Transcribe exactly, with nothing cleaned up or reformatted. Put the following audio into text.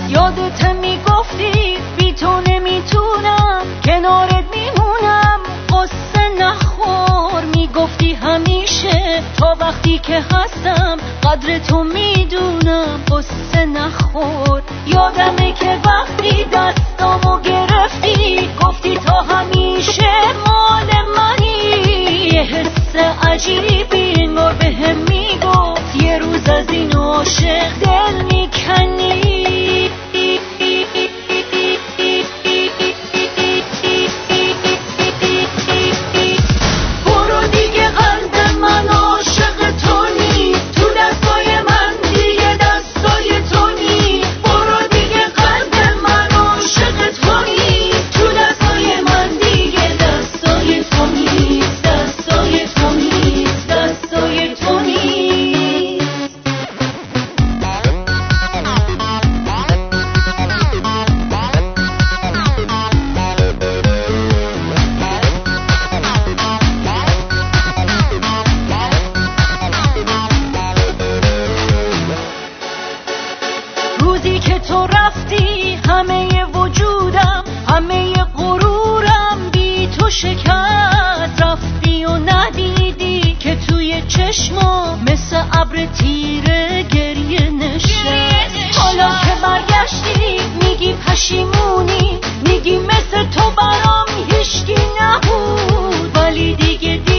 یادت میگفتی بی تو نمیتونم کنارت میمونم، قصه نخور میگفتی همیشه تا وقتی که هستم قدر تو میدونم، قصه نخور. یادمه که وقتی دستامو گرفتی گفتی تا همیشه مال منی، یه حس عجیبی انگار بهم میگفت یه روز از این عاشق دل میکنی. روزی که تو رفتی همه وجودم همه غرورم بی تو شکست، رفتی و ندیدی که توی چشما مثل ابر تیره گریه نشست. حالا که برگشتی میگی پشیمونی، میگی مثل تو برام هیچکی نبود، ولی دیگه دیگه